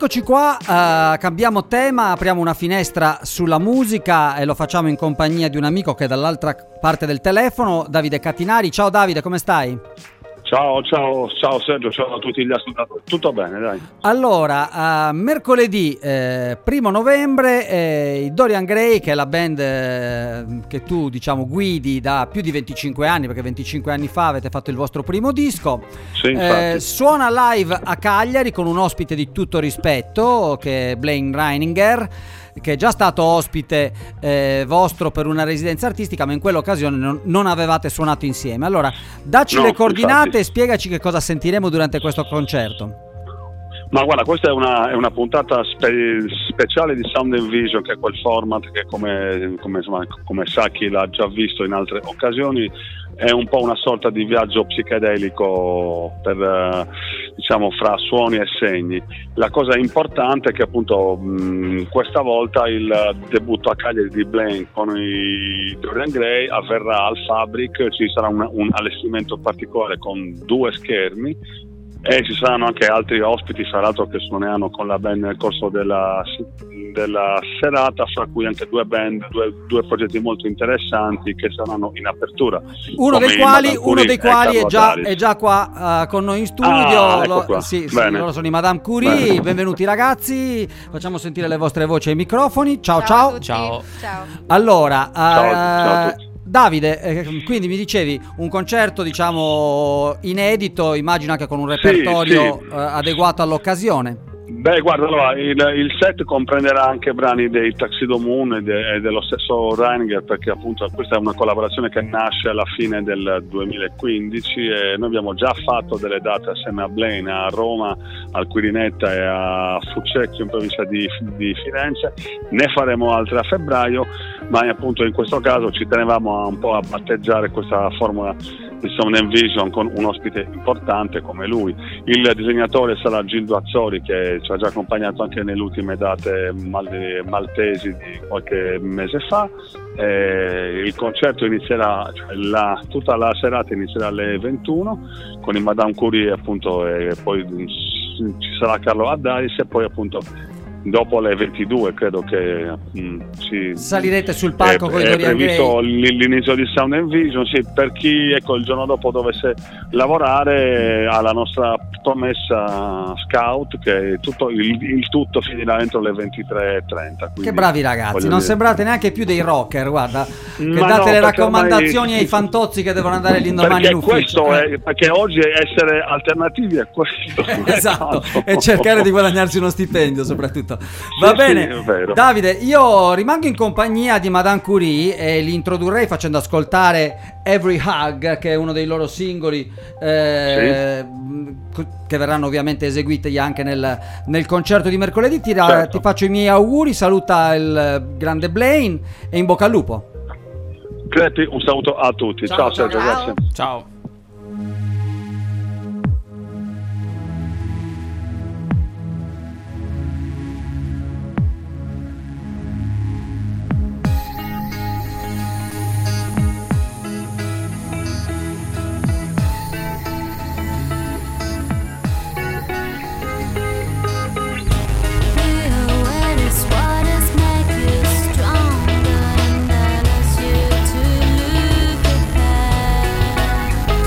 Eccoci qua, cambiamo tema, apriamo una finestra sulla musica e lo facciamo in compagnia di un amico che è dall'altra parte del telefono, Davide Catinari. Ciao Davide, come stai? Ciao Sergio, ciao a tutti gli ascoltatori. Tutto bene, dai. Allora, mercoledì 1 novembre i Dorian Gray, che è la band che tu diciamo guidi da più di 25 anni, perché 25 anni fa avete fatto il vostro primo disco, sì, suona live a Cagliari con un ospite di tutto rispetto che è Blaine Reininger, che è già stato ospite vostro per una residenza artistica, ma in quell'occasione non avevate suonato insieme. Allora, dacci le coordinate e spiegaci che cosa sentiremo durante questo concerto. Ma guarda, questa è una puntata speciale di Sound and Vision, che è quel format che come sa chi l'ha già visto in altre occasioni, è un po' una sorta di viaggio psichedelico per diciamo fra suoni e segni. La cosa importante è che appunto questa volta il debutto a Cagliari di Blaine con i Dorian Gray avverrà al Fabric. Ci sarà un allestimento particolare con 2 schermi e ci saranno anche altri ospiti, fra l'altro, che suoneranno con la band nel corso della serata, fra cui anche 2 band, due progetti molto interessanti che saranno in apertura. Uno dei quali è già qua con noi in studio. Ecco sì, loro sono i Madame Curie. Bene. Benvenuti ragazzi, facciamo sentire le vostre voci ai microfoni. Ciao. Allora, ciao a tutti. Davide, quindi mi dicevi un concerto diciamo inedito, immagino anche con un repertorio adeguato all'occasione. Beh, guarda, allora, il set comprenderà anche brani dei Tuxedo Moon e dello stesso Reininger, perché appunto questa è una collaborazione che nasce alla fine del 2015 e noi abbiamo già fatto delle date assieme a Blaine a Roma, al Quirinetta e a Fucecchio in provincia di Firenze. Ne faremo altre a febbraio, ma appunto in questo caso ci tenevamo un po' a battezzare questa formula di Sound and Vision con un ospite importante come lui. Il disegnatore sarà Gildo Azzori, che ci ha già accompagnato anche nelle ultime date maltesi di qualche mese fa. Il concerto inizierà, tutta la serata inizierà alle 21 con i Madame Curie appunto, e poi ci sarà Carlo Addaris e poi appunto dopo le 22 credo che salirete sul palco con i Dorian Gray. È previsto l'inizio di Sound and Vision, sì, per chi il giorno dopo dovesse lavorare alla nostra promessa Scout, che il tutto finirà entro le 23:30. Che bravi ragazzi, non sembrate neanche più dei rocker, guarda, che date le raccomandazioni ai fantozzi che devono andare l'indomani in ufficio. Perché oggi essere alternativi è questo. Esatto, e cercare di guadagnarsi uno stipendio soprattutto. Va bene, sì, Davide, io rimango in compagnia di Madame Curie e li introdurrei facendo ascoltare Every Hug, che è uno dei loro singoli che verranno ovviamente eseguiti anche nel concerto di mercoledì. Ti faccio i miei auguri, saluta il grande Blaine e in bocca al lupo. Crepi, un saluto a tutti. Ciao Sergio, grazie. Ciao. Stronger than that as you to look at.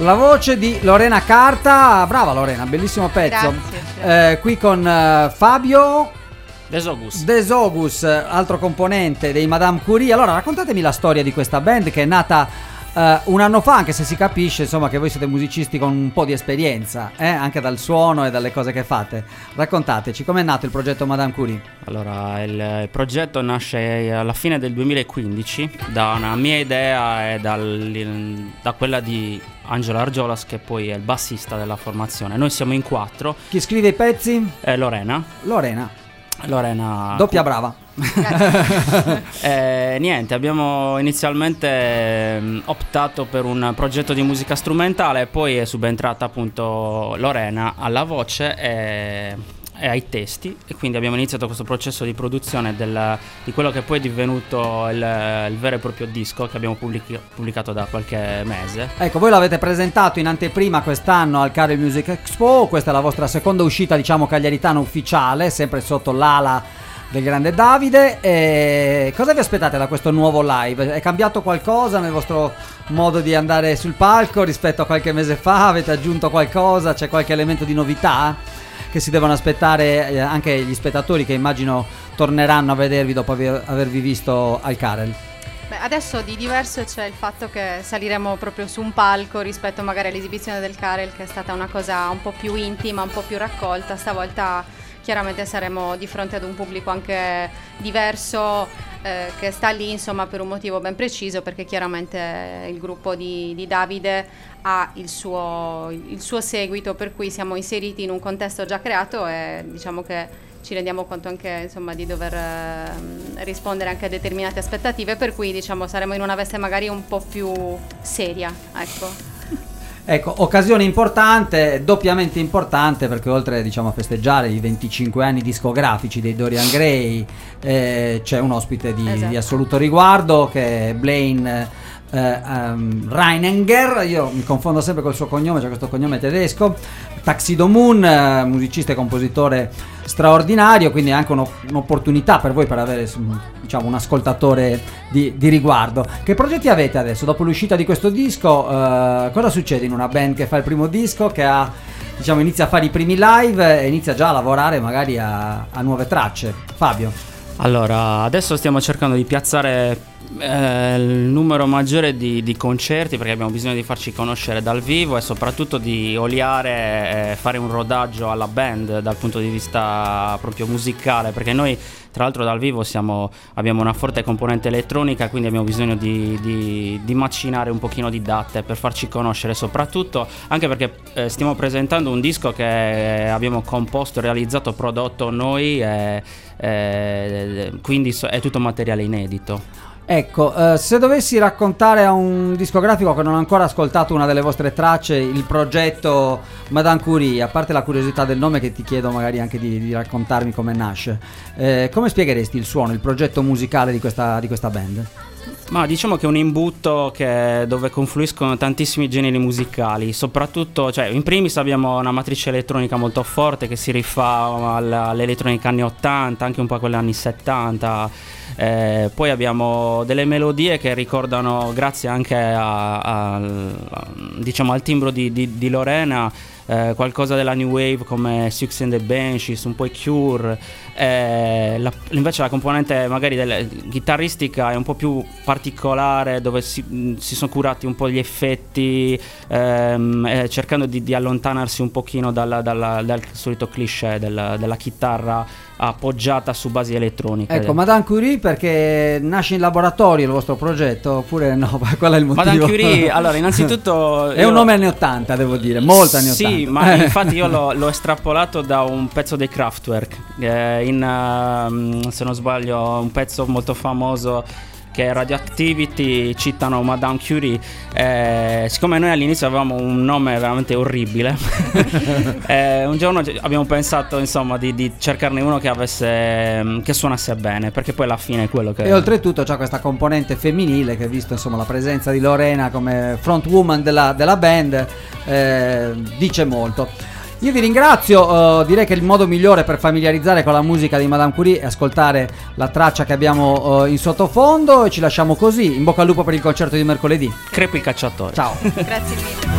la voce di Lorena Carta. Brava Lorena, bellissimo pezzo. Grazie. Qui con Fabio Desogus, altro componente dei Madame Curie. Allora raccontatemi la storia di questa band che è nata un anno fa, anche se si capisce insomma che voi siete musicisti con un po' di esperienza, anche dal suono e dalle cose che fate. Raccontateci com'è nato il progetto Madame Curie. Allora, il progetto nasce alla fine del 2015 da una mia idea e da quella di Angelo Argiolas, che poi è il bassista della formazione. Noi siamo in 4. Chi scrive i pezzi? Lorena, doppia brava. Niente, abbiamo inizialmente optato per un progetto di musica strumentale, poi è subentrata appunto Lorena alla voce e ai testi, e quindi abbiamo iniziato questo processo di produzione di quello che poi è divenuto il vero e proprio disco che abbiamo pubblicato da qualche mese. Ecco, voi l'avete presentato in anteprima quest'anno al Carel Music Expo. Questa è la vostra seconda uscita, diciamo, cagliaritana ufficiale, sempre sotto l'ala del grande Davide. Cosa vi aspettate da questo nuovo live? È cambiato qualcosa nel vostro modo di andare sul palco rispetto a qualche mese fa? Avete aggiunto qualcosa? C'è qualche elemento di novità che si devono aspettare anche gli spettatori, che immagino torneranno a vedervi dopo avervi visto al Carel? Beh, adesso di diverso c'è il fatto che saliremo proprio su un palco rispetto magari all'esibizione del Carel, che è stata una cosa un po' più intima, un po' più raccolta. Stavolta chiaramente saremo di fronte ad un pubblico anche diverso, che sta lì insomma per un motivo ben preciso, perché chiaramente il gruppo di Davide ha il suo seguito, per cui siamo inseriti in un contesto già creato e diciamo che ci rendiamo conto anche insomma di dover rispondere anche a determinate aspettative, per cui diciamo saremo in una veste magari un po' più seria, Ecco, occasione importante, doppiamente importante, perché oltre diciamo a festeggiare i 25 anni discografici dei Dorian Gray, c'è un ospite di assoluto riguardo che è Blaine Reininger. Io mi confondo sempre col suo cognome, c'è questo cognome tedesco. Tuxedo Moon, musicista e compositore straordinario, quindi è anche un'opportunità per voi per avere diciamo un ascoltatore di riguardo. Che progetti avete adesso dopo l'uscita di questo disco? Cosa succede in una band che fa il primo disco, che diciamo inizia a fare i primi live e inizia già a lavorare magari a nuove tracce? Fabio? Allora, adesso stiamo cercando di piazzare il numero maggiore di concerti, perché abbiamo bisogno di farci conoscere dal vivo e soprattutto di oliare e fare un rodaggio alla band dal punto di vista proprio musicale, perché noi tra l'altro dal vivo abbiamo una forte componente elettronica, quindi abbiamo bisogno di macinare un pochino di date per farci conoscere, soprattutto anche perché stiamo presentando un disco che abbiamo composto, realizzato, prodotto noi, quindi è tutto materiale inedito. Ecco, se dovessi raccontare a un discografico che non ha ancora ascoltato una delle vostre tracce il progetto Madame Curie, a parte la curiosità del nome che ti chiedo magari anche di raccontarmi come nasce, come spiegheresti il suono, il progetto musicale di questa band? Ma diciamo che è un imbuto dove confluiscono tantissimi generi musicali, soprattutto, cioè in primis abbiamo una matrice elettronica molto forte che si rifà all'elettronica anni 80, anche un po' a quella anni 70. Poi abbiamo delle melodie che ricordano, grazie anche diciamo al timbro di Lorena, qualcosa della new wave come Siouxsie and the Banshees, un po' i Cure. Invece la componente magari chitarristica è un po' più particolare, dove si sono curati un po' gli effetti, cercando di allontanarsi un pochino dal solito cliché della chitarra appoggiata su basi elettroniche. Ecco, Madame Curie perché nasce in laboratorio il vostro progetto, oppure no? Qual è il motivo? Madame Curie, allora innanzitutto è un nome anni 80, devo dire, molto anni 80. Sì, ma infatti io l'ho estrapolato da un pezzo dei Kraftwerk, se non sbaglio un pezzo molto famoso che è Radioactivity, citano Madame Curie. Siccome noi all'inizio avevamo un nome veramente orribile, un giorno abbiamo pensato insomma di cercarne uno che suonasse bene, perché poi alla fine è quello che... E oltretutto c'è questa componente femminile che, visto insomma la presenza di Lorena come frontwoman della band, dice molto. Io vi ringrazio, direi che il modo migliore per familiarizzare con la musica di Madame Curie è ascoltare la traccia che abbiamo in sottofondo, e ci lasciamo così. In bocca al lupo per il concerto di mercoledì. Crepi il cacciatore. Ciao. Grazie mille.